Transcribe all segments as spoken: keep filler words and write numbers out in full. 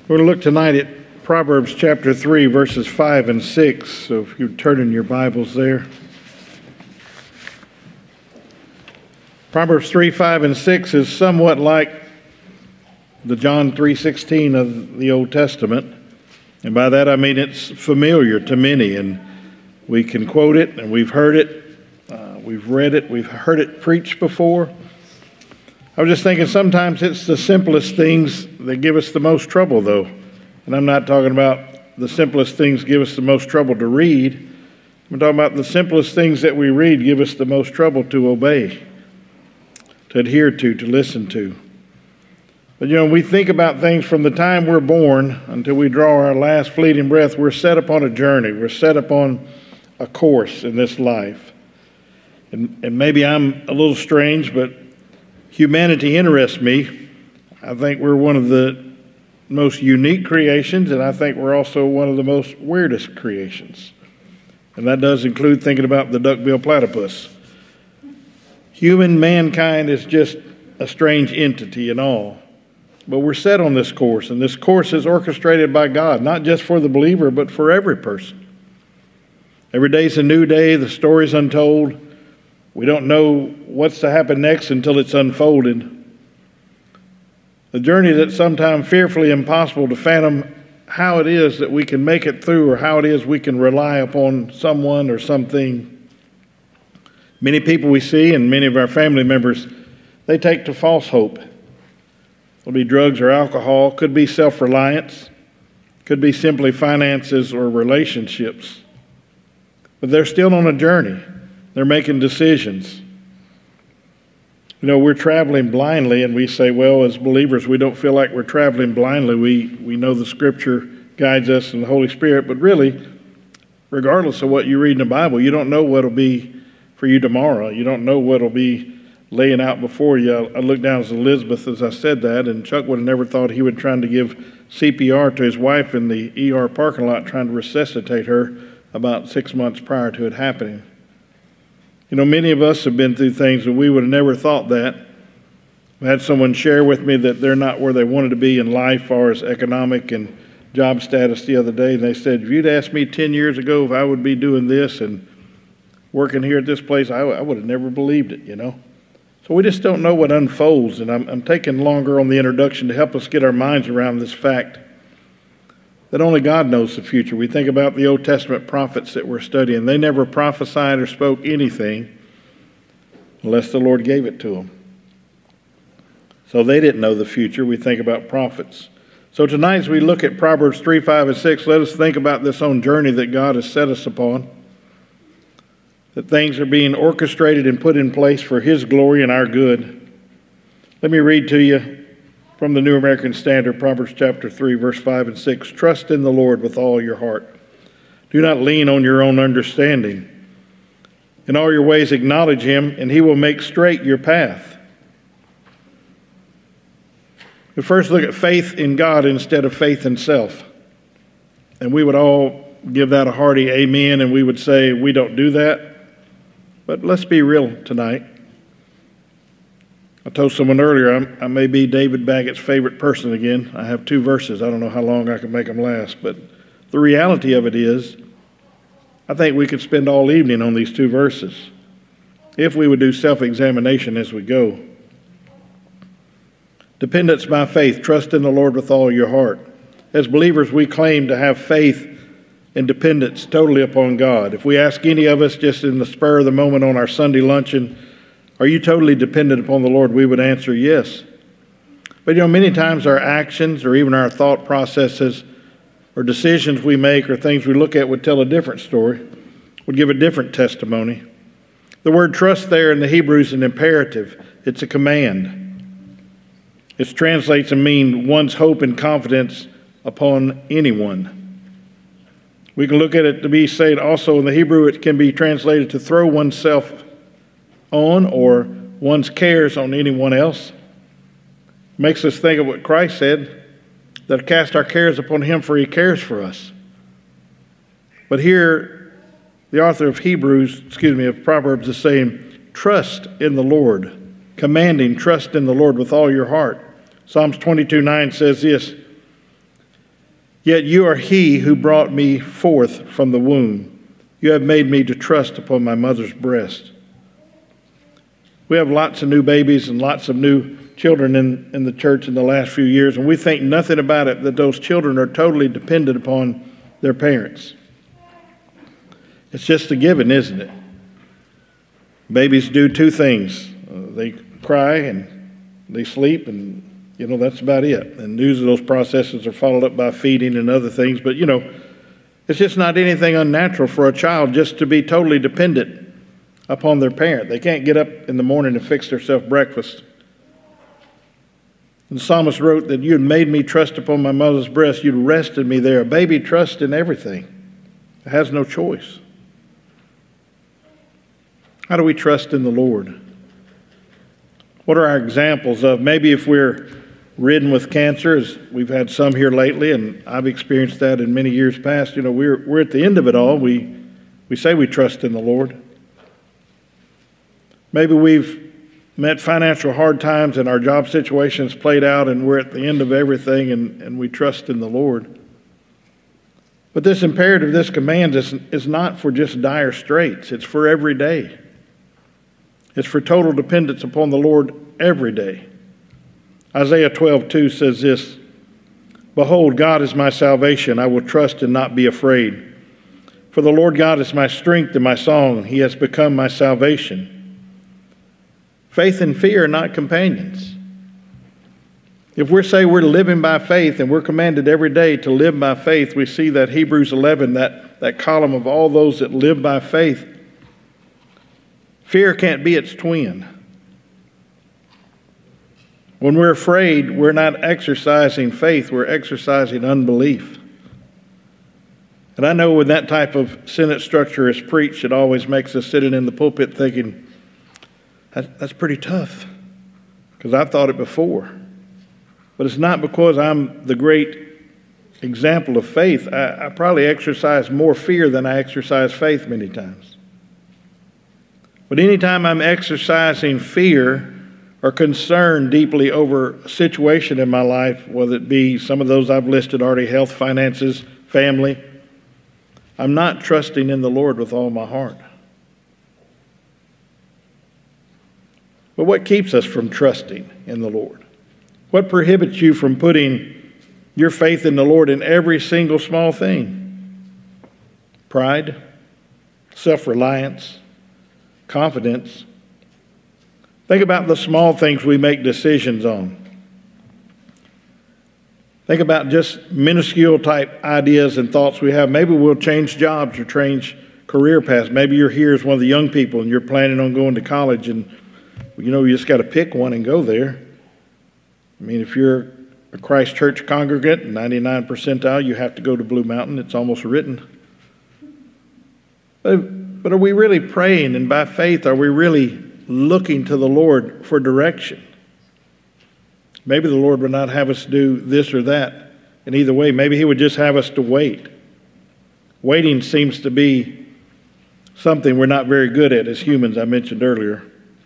We're going to look tonight at Proverbs chapter three, verses five and six. So if you turn in your Bibles there. Proverbs three, five, and six is somewhat like the John three sixteen of the Old Testament. And by that I mean it's familiar to many, and we can quote it, and we've heard it, uh, we've read it, we've heard it preached before. I was just thinking sometimes it's the simplest things that give us the most trouble, though. And I'm not talking about the simplest things give us the most trouble to read. I'm talking about the simplest things that we read give us the most trouble to obey, to adhere to, to listen to. But, you know, we think about things from the time we're born until we draw our last fleeting breath. We're set upon a journey. We're set upon a course in this life. And, and maybe I'm a little strange, but humanity interests me. I think we're one of the most unique creations, and I think we're also one of the most weirdest creations. And that does include thinking about the duck-billed platypus. Human mankind is just a strange entity and all. But we're set on this course, and this course is orchestrated by God, not just for the believer, but for every person. Every day's a new day, the story's untold. We don't know what's to happen next until it's unfolded. The journey that's sometimes fearfully impossible to fathom how it is that we can make it through, or how it is we can rely upon someone or something. Many people we see, and many of our family members, they take to false hope. It'll be drugs or alcohol, could be self-reliance, could be simply finances or relationships. But they're still on a journey. They're making decisions. You know, we're traveling blindly, and we say, well, as believers, we don't feel like we're traveling blindly. We, we know the Scripture guides us and the Holy Spirit, but really, regardless of what you read in the Bible, you don't know what will be for you tomorrow. You don't know what will be laying out before you. I looked down at Elizabeth as I said that, and Chuck would have never thought he would try to give C P R to his wife in the E R parking lot, trying to resuscitate her about six months prior to it happening. You know, many of us have been through things that we would have never thought that. I had someone share with me that they're not where they wanted to be in life as far as economic and job status the other day. And they said, if you'd asked me ten years ago if I would be doing this and working here at this place, I, I would have never believed it, you know. So we just don't know what unfolds. And I'm, I'm taking longer on the introduction to help us get our minds around this fact that only God knows the future. We think about the Old Testament prophets that we're studying. They never prophesied or spoke anything unless the Lord gave it to them. So they didn't know the future. We think about prophets. So tonight as we look at Proverbs three, five, and six, let us think about this own journey that God has set us upon, that things are being orchestrated and put in place for His glory and our good. Let me read to you from the New American Standard, Proverbs chapter three, verse five and six. Trust in the Lord with all your heart. Do not lean on your own understanding. In all your ways acknowledge Him, and He will make straight your path. We first look at faith in God instead of faith in self. And we would all give that a hearty amen, and we would say we don't do that. But let's be real tonight. I told someone earlier I'm, I may be David Baggett's favorite person again. I have two verses. I don't know how long I can make them last. But the reality of it is, I think we could spend all evening on these two verses if we would do self-examination as we go. Dependence by faith. Trust in the Lord with all your heart. As believers, we claim to have faith and dependence totally upon God. If we ask any of us just in the spur of the moment on our Sunday luncheon, are you totally dependent upon the Lord? We would answer yes. But you know, many times our actions or even our thought processes or decisions we make or things we look at would tell a different story, would give a different testimony. The word trust there in the Hebrew is an imperative. It's a command. It translates and means one's hope and confidence upon anyone. We can look at it to be said also in the Hebrew, it can be translated to throw oneself on or one's cares on anyone else. Makes us think of what Christ said, that cast our cares upon Him, for He cares for us. But here, the author of Hebrews, excuse me, of Proverbs is saying, trust in the Lord, commanding trust in the Lord with all your heart. Psalms twenty-two nine says this, Yet you are he who brought me forth from the womb. You have made me to trust upon my mother's breast. We have lots of new babies and lots of new children in, in the church in the last few years, and we think nothing about it, that those children are totally dependent upon their parents. It's just a given, isn't it? Babies do two things. Uh, they cry and they sleep, and, you know, that's about it. And news of those processes are followed up by feeding and other things. But, you know, it's just not anything unnatural for a child just to be totally dependent upon their parent. They can't get up in the morning and fix themselves breakfast. And the psalmist wrote that you had made me trust upon my mother's breast. You'd rested me there. A baby trusts in everything. It has no choice. How do we trust in the Lord? What are our examples of, maybe if we're ridden with cancer, as we've had some here lately, and I've experienced that in many years past, you know, we're we're at the end of it all. We we say we trust in the Lord. Maybe we've met financial hard times and our job situation's played out and we're at the end of everything, and, and we trust in the Lord. But this imperative, this command is, is not for just dire straits. It's for every day. It's for total dependence upon the Lord every day. Isaiah twelve two says this, "Behold, God is my salvation. I will trust and not be afraid. For the Lord God is my strength and my song. He has become my salvation." Faith and fear are not companions. If we say we're living by faith and we're commanded every day to live by faith, we see that Hebrews eleven, that, that column of all those that live by faith, fear can't be its twin. When we're afraid, we're not exercising faith, we're exercising unbelief. And I know when that type of sentence structure is preached, it always makes us sitting in the pulpit thinking, that, that's pretty tough, because I've thought it before. But it's not because I'm the great example of faith. I, I probably exercise more fear than I exercise faith many times. But anytime I'm exercising fear or concern deeply over a situation in my life, whether it be some of those I've listed already, health, finances, family, I'm not trusting in the Lord with all my heart. But what keeps us from trusting in the Lord? What prohibits you from putting your faith in the Lord in every single small thing? Pride, self-reliance, confidence. Think about the small things we make decisions on. Think about just minuscule type ideas and thoughts we have. Maybe we'll change jobs or change career paths. Maybe you're here as one of the young people and you're planning on going to college, and you know you just got to pick one and go there. I mean, if you're a Christ Church congregant, ninety-nine percentile, you have to go to Blue Mountain. It's almost written. But, but are we really praying, and by faith, are we really looking to the Lord for direction? Maybe the Lord would not have us do this or that. And either way, maybe he would just have us to wait. Waiting seems to be something we're not very good at as humans, I mentioned earlier.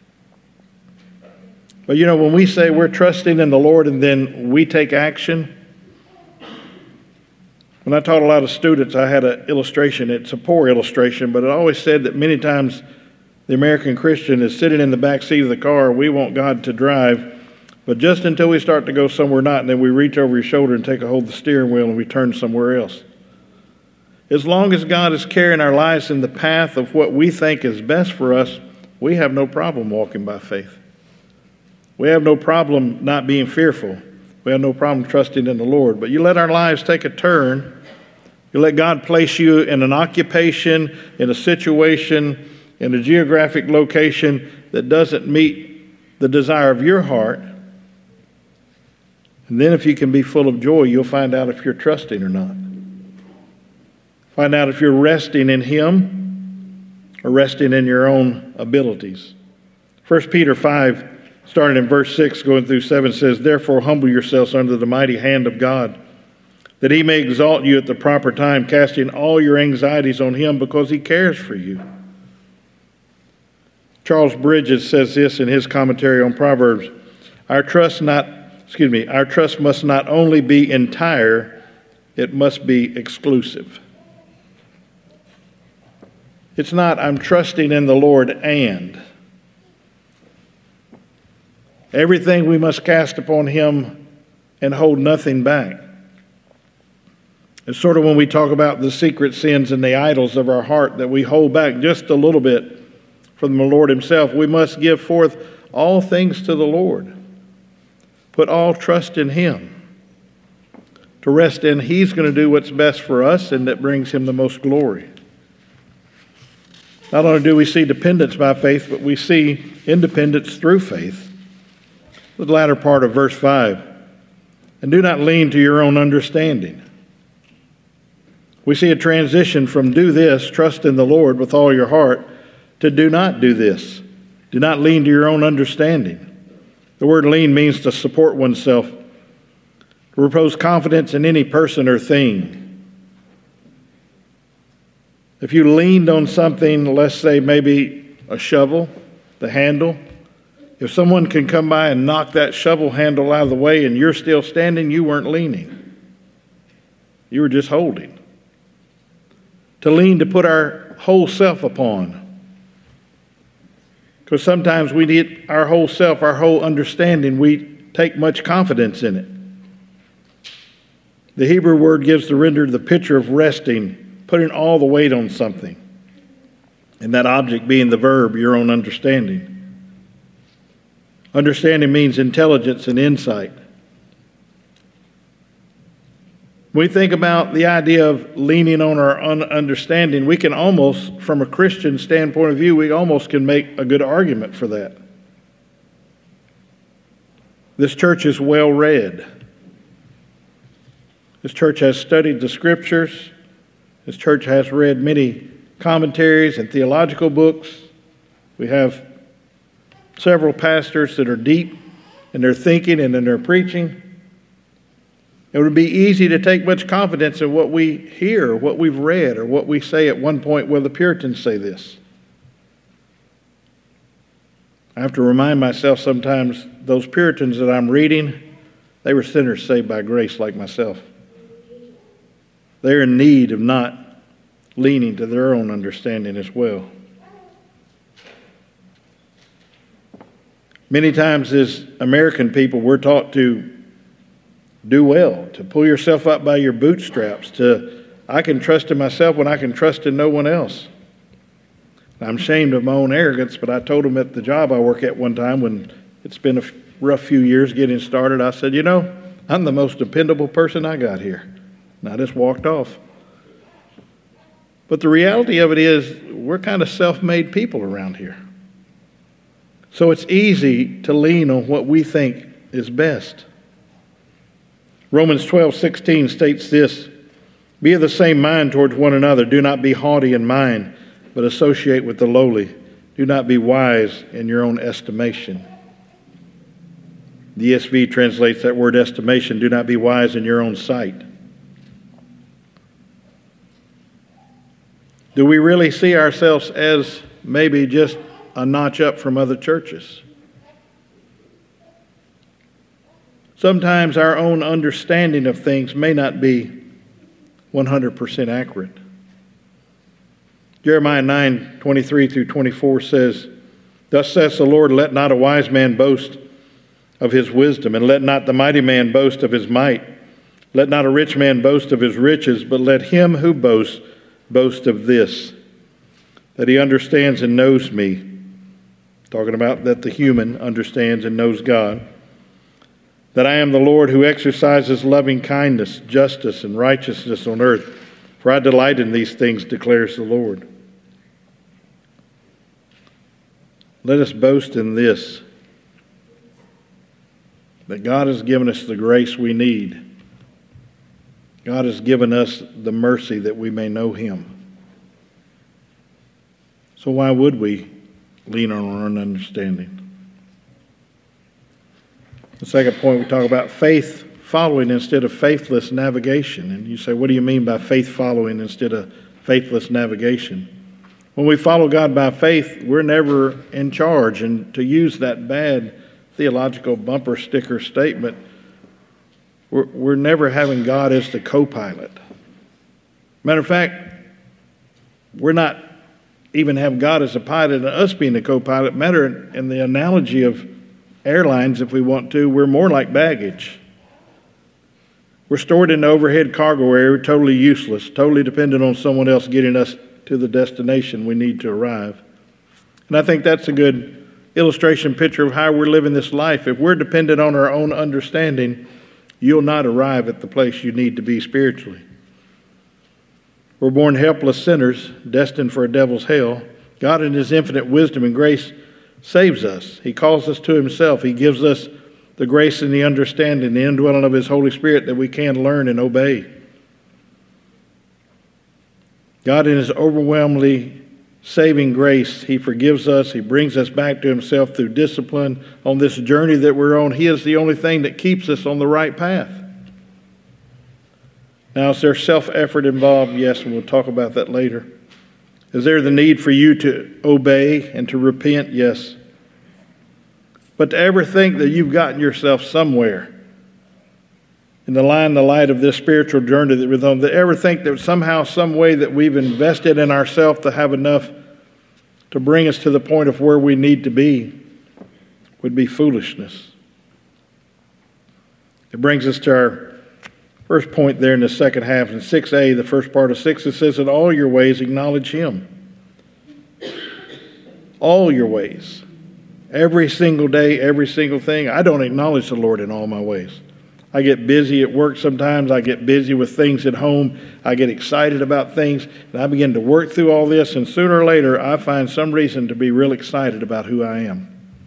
But you know, when we say we're trusting in the Lord and then we take action, when I taught a lot of students, I had an illustration. It's a poor illustration, but it always said that many times the American Christian is sitting in the back seat of the car. We want God to drive, but just until we start to go somewhere not, and then we reach over your shoulder and take a hold of the steering wheel and we turn somewhere else. As long as God is carrying our lives in the path of what we think is best for us, we have no problem walking by faith. We have no problem not being fearful. We have no problem trusting in the Lord. But you let our lives take a turn. You let God place you in an occupation, in a situation, in a geographic location that doesn't meet the desire of your heart. And then if you can be full of joy, you'll find out if you're trusting or not. Find out if you're resting in him or resting in your own abilities. First Peter five, starting in verse six, going through seven, says, "Therefore humble yourselves under the mighty hand of God, that he may exalt you at the proper time, casting all your anxieties on him because he cares for you." Charles Bridges says this in his commentary on Proverbs, Our trust not, excuse me, our trust must not only be entire, It must be exclusive. It's not, I'm trusting in the Lord and. Everything we must cast upon him and hold nothing back. It's sort of when we talk about the secret sins and the idols of our heart that we hold back just a little bit from the Lord himself. We must give forth all things to the Lord. Put all trust in him. To rest in he's going to do what's best for us and that brings him the most glory. Not only do we see dependence by faith, but we see independence through faith. The latter part of verse five. And do not lean to your own understanding. We see a transition from do this, trust in the Lord with all your heart, to do not do this. Do not lean to your own understanding. The word lean means to support oneself, to repose confidence in any person or thing. If you leaned on something, let's say maybe a shovel, the handle, if someone can come by and knock that shovel handle out of the way and you're still standing, you weren't leaning. You were just holding. To lean, to put our whole self upon. Because sometimes we need our whole self, our whole understanding, we take much confidence in it. The Hebrew word gives the render the picture of resting, putting all the weight on something. And that object being the verb, your own understanding. Understanding means intelligence and insight. When we think about the idea of leaning on our un- understanding, we can almost, from a Christian standpoint of view, we almost can make a good argument for that. This church is well read. This church has studied the scriptures. This church has read many commentaries and theological books. We have several pastors that are deep in their thinking and in their preaching. It would be easy to take much confidence in what we hear, what we've read, or what we say at one point. Well, the Puritans say this. I have to remind myself sometimes those Puritans that I'm reading, they were sinners saved by grace like myself. They're in need of not leaning to their own understanding as well. Many times as American people, we're taught to do well, to pull yourself up by your bootstraps, to, I can trust in myself when I can trust in no one else. I'm ashamed of my own arrogance, but I told them at the job I work at one time when it's been a rough few years getting started, I said, you know, I'm the most dependable person I got here. And I just walked off. But the reality of it is, we're kind of self-made people around here. So it's easy to lean on what we think is best. Romans twelve sixteen states this, be of the same mind towards one another. Do not be haughty in mind, but associate with the lowly. Do not be wise in your own estimation. The E S V translates that word estimation, do not be wise in your own sight. Do we really see ourselves as maybe just a notch up from other churches? Sometimes our own understanding of things may not be one hundred percent accurate. Jeremiah nine twenty-three through twenty-four says, thus says the Lord, let not a wise man boast of his wisdom, and let not the mighty man boast of his might. Let not a rich man boast of his riches, but let him who boasts boast of this, that he understands and knows me. Talking about that the human understands and knows God. That I am the Lord who exercises loving kindness, justice, and righteousness on earth. For I delight in these things, declares the Lord. Let us boast in this, that God has given us the grace we need. God has given us the mercy that we may know him. So why would we lean on our own understanding? The second point, we talk about faith following instead of faithless navigation. And you say, what do you mean by faith following instead of faithless navigation? When we follow God by faith, we're never in charge. And to use that bad theological bumper sticker statement, we're, we're never having God as the co-pilot. Matter of fact, we're not even have God as a pilot and us being the co-pilot. Matter in the analogy of airlines, if we want to, we're more like baggage. We're stored in the overhead cargo area, totally useless, totally dependent on someone else getting us to the destination we need to arrive. And I think that's a good illustration picture of how we're living this life. If we're dependent on our own understanding, you'll not arrive at the place you need to be spiritually. We're born helpless sinners, destined for a devil's hell. God in his infinite wisdom and grace saves us. He calls us to himself. He gives us the grace and the understanding, the indwelling of his Holy Spirit that we can learn and obey. God in his overwhelmingly saving grace, he forgives us. He brings us back to himself through discipline on this journey that we're on. He is the only thing that keeps us on the right path. Now, is there self-effort involved? Yes, and we'll talk about that later. Is there the need for you to obey and to repent? Yes. But to ever think that you've gotten yourself somewhere in the line, the light of this spiritual journey that we're on, to ever think that somehow, some way that we've invested in ourselves to have enough to bring us to the point of where we need to be would be foolishness. It brings us to our first point there in the second half. In six A, the first part of six, it says, in all your ways acknowledge him. All your ways. Every single day, every single thing. I don't acknowledge the Lord in all my ways. I get busy at work sometimes. I get busy with things at home. I get excited about things. And I begin to work through all this. And sooner or later, I find some reason to be real excited about who I am.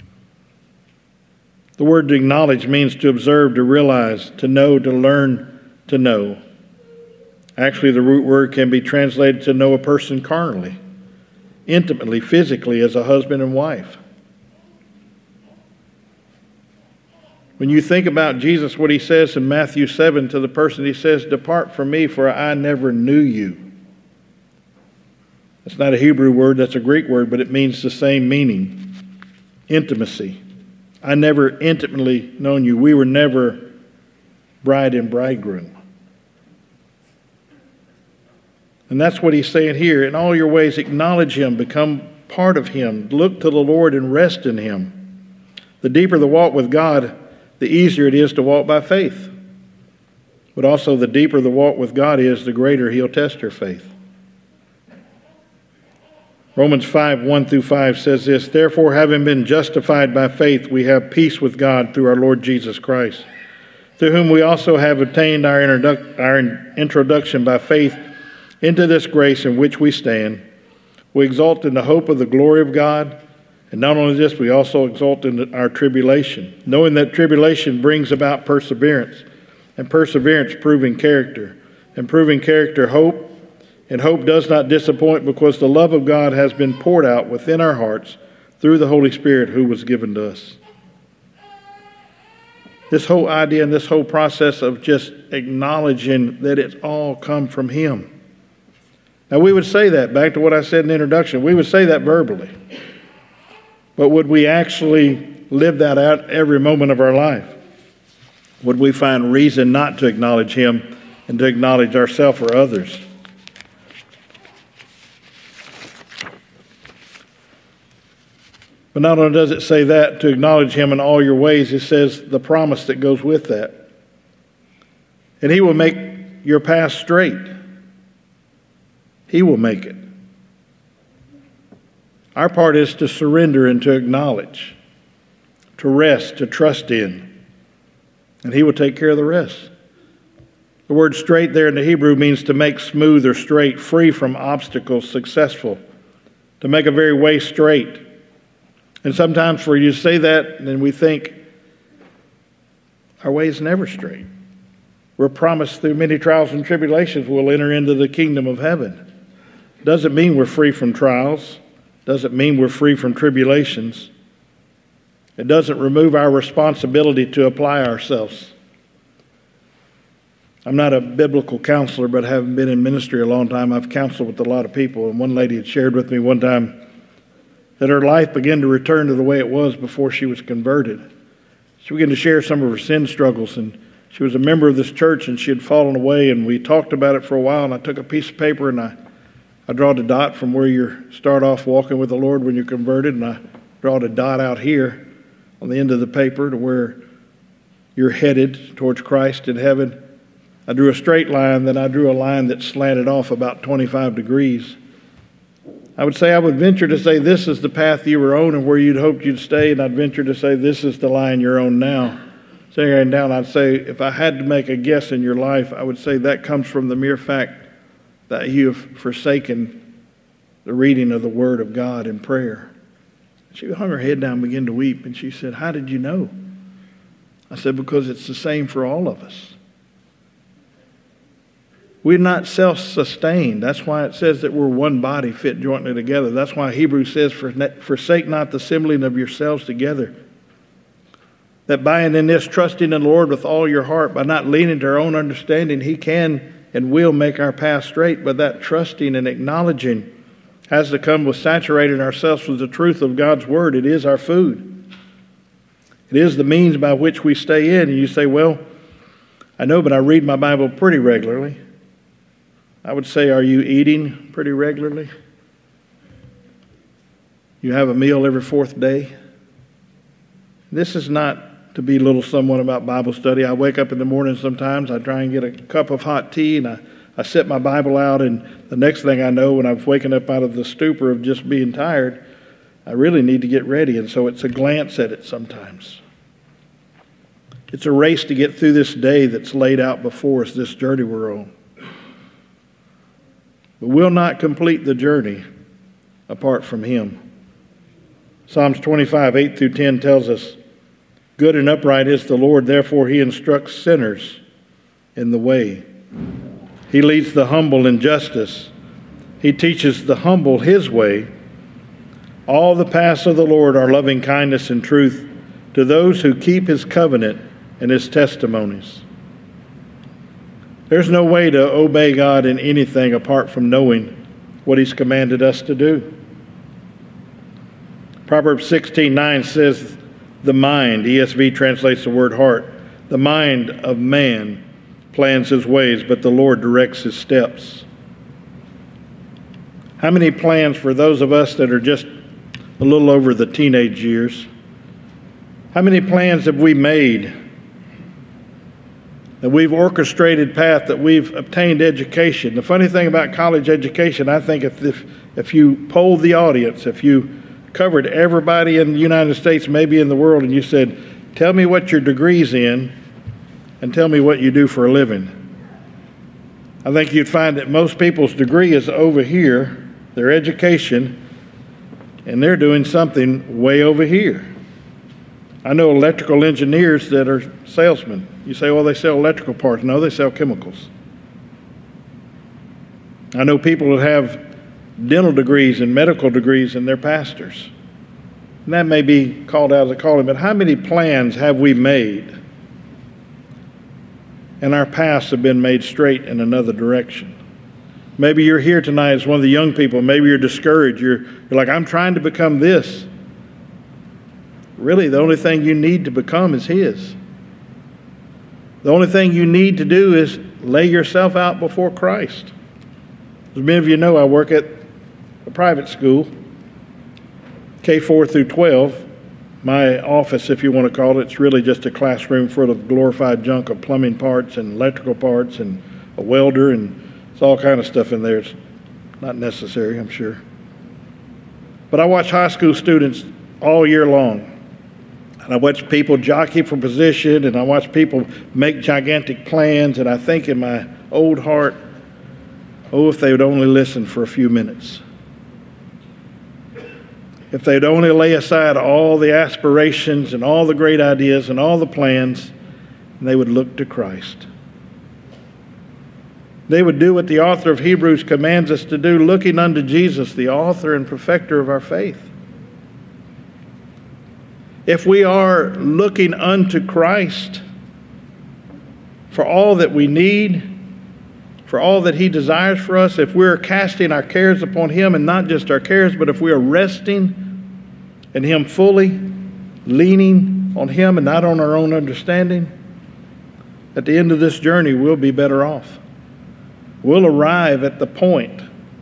The word to acknowledge means to observe, to realize, to know, to learn, to know. Actually, the root word can be translated to know a person carnally, intimately, physically, as a husband and wife. When you think about Jesus, what he says in Matthew seven to the person, he says, depart from me, for I never knew you. That's not a Hebrew word, that's a Greek word, but it means the same meaning. Intimacy. I never intimately known you. We were never bride and bridegroom. And that's what he's saying here. In all your ways, acknowledge him, become part of him, look to the Lord and rest in him. The deeper the walk with God, the easier it is to walk by faith. But also the deeper the walk with God is, the greater he'll test your faith. Romans five, one through five says this, therefore, having been justified by faith, we have peace with God through our Lord Jesus Christ, through whom we also have obtained our, introdu- our introduction by faith into this grace in which we stand. We exult in the hope of the glory of God. And not only this, we also exult in our tribulation, knowing that tribulation brings about perseverance, and perseverance proving character, and proving character hope. And hope does not disappoint, because the love of God has been poured out within our hearts through the Holy Spirit who was given to us. This whole idea and this whole process of just acknowledging that it's all come from him. Now, we would say that, back to what I said in the introduction, we would say that verbally. But would we actually live that out every moment of our life? Would we find reason not to acknowledge him and to acknowledge ourselves or others? But not only does it say that, to acknowledge him in all your ways, it says the promise that goes with that. And he will make your path straight. He will make it. Our part is to surrender and to acknowledge, to rest, to trust in. And he will take care of the rest. The word straight there in the Hebrew means to make smooth or straight, free from obstacles, successful. To make a very way straight. And sometimes for you to say that, then we think our way is never straight. We're promised through many trials and tribulations we'll enter into the kingdom of heaven. Doesn't mean we're free from trials. Doesn't mean we're free from tribulations. It doesn't remove our responsibility to apply ourselves. I'm not a biblical counselor, but having been in ministry a long time, I've counseled with a lot of people. And one lady had shared with me one time that her life began to return to the way it was before she was converted. She began to share some of her sin struggles, and She was a member of this church, and she had fallen away, and we talked about it for a while, and I took a piece of paper, and I, I drawed a dot from where you start off walking with the Lord when you're converted, and I drawed a dot out here on the end of the paper to where you're headed towards Christ in heaven. I drew a straight line, then I drew a line that slanted off about twenty-five degrees. I would say, I would venture to say this is the path you were on and where you'd hoped you'd stay, and I'd venture to say this is the line you're on now. Sitting down, I'd say, if I had to make a guess in your life, I would say that comes from the mere fact that you have forsaken the reading of the Word of God in prayer. She hung her head down and began to weep, and she said, how did you know? I said, because it's the same for all of us. We're not self-sustained. That's why it says that we're one body fit jointly together. That's why Hebrews says, forsake not the assembling of yourselves together. That by and in this, trusting in the Lord with all your heart, by not leaning to our own understanding, He can and will make our path straight. But that trusting and acknowledging has to come with saturating ourselves with the truth of God's Word. It is our food. It is the means by which we stay in. And you say, well, I know, but I read my Bible pretty regularly. I would say, are you eating pretty regularly? You have a meal every fourth day? This is not to belittle someone about Bible study. I wake up in the morning sometimes, I try and get a cup of hot tea, and I, I set my Bible out, and the next thing I know, when I've waken up out of the stupor of just being tired, I really need to get ready, and so it's a glance at it sometimes. It's a race to get through this day that's laid out before us, this journey we're on. But we'll not complete the journey apart from Him. Psalms twenty-five, eight through ten tells us, good and upright is the Lord, therefore He instructs sinners in the way. He leads the humble in justice. He teaches the humble His way. All the paths of the Lord are loving kindness and truth to those who keep His covenant and His testimonies. There's no way to obey God in anything apart from knowing what He's commanded us to do. Proverbs sixteen nine says, the mind, E S V translates the word heart, the mind of man plans his ways, but the Lord directs his steps. How many plans for those of us that are just a little over the teenage years? How many plans have we made? That we've orchestrated path, that we've obtained education. The funny thing about college education, I think if, if, if you polled the audience, if you covered everybody in the United States, maybe in the world, and you said, tell me what your degree's in and tell me what you do for a living, I think you'd find that most people's degree is over here, their education, and they're doing something way over here. I know electrical engineers that are salesmen. You say, well, they sell electrical parts. No, they sell chemicals. I know people that have dental degrees and medical degrees, and they're pastors. And that may be called out as a calling, but how many plans have we made and our paths have been made straight in another direction? Maybe you're here tonight as one of the young people. Maybe you're discouraged. You're, you're like, I'm trying to become this. Really, the only thing you need to become is His. The only thing you need to do is lay yourself out before Christ. As many of you know, I work at a private school, K four through twelve. My office, if you want to call it, it's really just a classroom full of glorified junk of plumbing parts and electrical parts and a welder, and it's all kind of stuff in there. It's not necessary, I'm sure. But I watch high school students all year long. And I watch people jockey for position, and I watch people make gigantic plans, and I think in my old heart, oh, if they would only listen for a few minutes. If they'd only lay aside all the aspirations and all the great ideas and all the plans, and they would look to Christ. They would do what the author of Hebrews commands us to do, looking unto Jesus, the author and perfecter of our faith. If we are looking unto Christ for all that we need, for all that He desires for us, if we're casting our cares upon Him, and not just our cares, but if we are resting in Him fully, leaning on Him and not on our own understanding, At the end of this journey, we'll be better off. We'll arrive at the point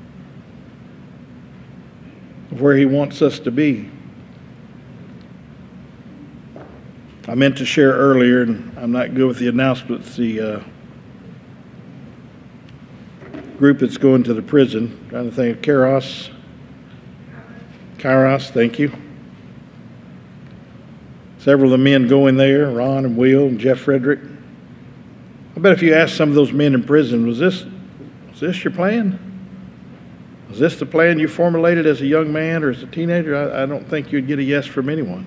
of where He wants us to be. I meant to share earlier, and I'm not good with the announcements, the uh, group that's going to the prison. I'm trying to think of Kairos. Kairos, thank you. Several of the men going there, Ron and Will and Jeff Frederick. I bet if you asked some of those men in prison, was this, was this your plan? Was this the plan you formulated as a young man or as a teenager? I, I don't think you'd get a yes from anyone.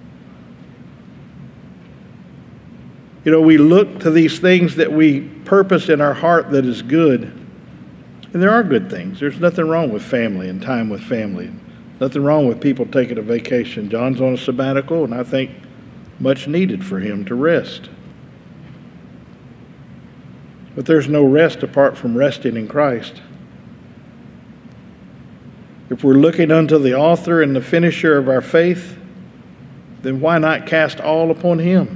You know, we look to these things that we purpose in our heart that is good. And there are good things. There's nothing wrong with family and time with family. Nothing wrong with people taking a vacation. John's on a sabbatical, and I think much needed for him to rest. But there's no rest apart from resting in Christ. If we're looking unto the author and the finisher of our faith, then why not cast all upon Him?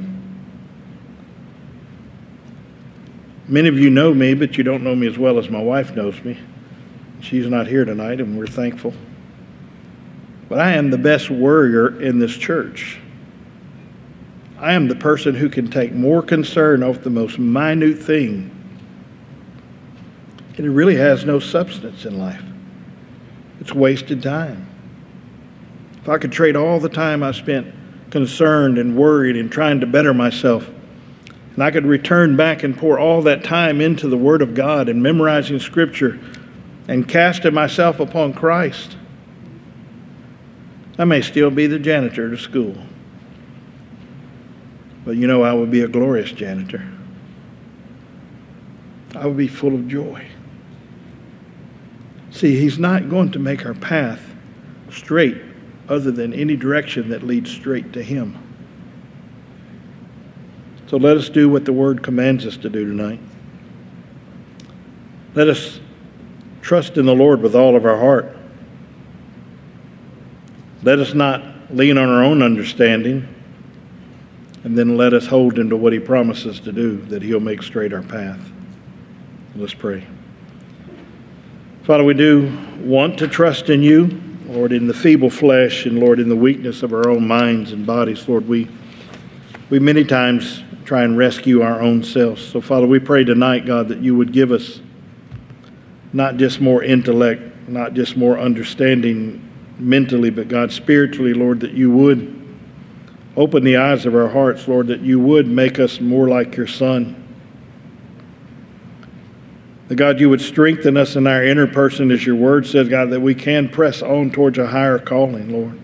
Many of you know me, but you don't know me as well as my wife knows me. She's not here tonight, and we're thankful. But I am the best worrier in this church. I am the person who can take more concern over the most minute thing. And it really has no substance in life. It's wasted time. If I could trade all the time I spent concerned and worried and trying to better myself, and I could return back and pour all that time into the Word of God and memorizing Scripture and casting myself upon Christ, I may still be the janitor to school. But you know, I would be a glorious janitor. I would be full of joy. See, He's not going to make our path straight other than any direction that leads straight to Him. So let us do what the Word commands us to do tonight. Let us trust in the Lord with all of our heart. Let us not lean on our own understanding, and then let us hold into what He promises to do, that He'll make straight our path. Let's pray. Father, we do want to trust in You, Lord, in the feeble flesh, and Lord, in the weakness of our own minds and bodies. Lord, we, we many times try and rescue our own selves. So, Father, we pray tonight, God, that You would give us not just more intellect, not just more understanding mentally, but God, spiritually, Lord, that You would open the eyes of our hearts, Lord, that You would make us more like Your Son. That, God, You would strengthen us in our inner person, as Your Word says, God, that we can press on towards a higher calling, Lord.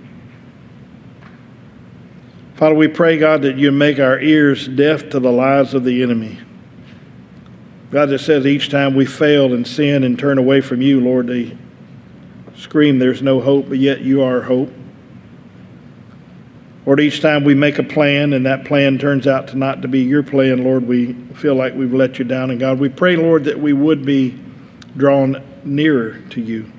Father, we pray, God, that You make our ears deaf to the lies of the enemy. God, that says each time we fail and sin and turn away from You, Lord, they scream there's no hope, but yet You are hope. Lord, each time we make a plan and that plan turns out to not to be Your plan, Lord, we feel like we've let You down. And God, we pray, Lord, that we would be drawn nearer to You.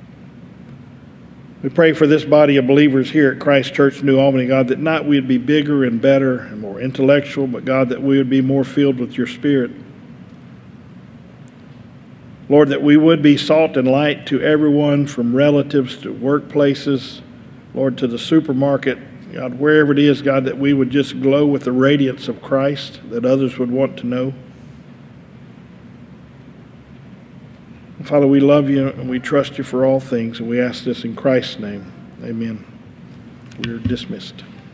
We pray for this body of believers here at Christ Church New Albany, God, that not we'd be bigger and better and more intellectual, but God, that we would be more filled with Your Spirit. Lord, that we would be salt and light to everyone, from relatives to workplaces, Lord, to the supermarket, God, wherever it is, God, that we would just glow with the radiance of Christ that others would want to know. Father, we love You and we trust You for all things, and we ask this in Christ's name. Amen. We are dismissed.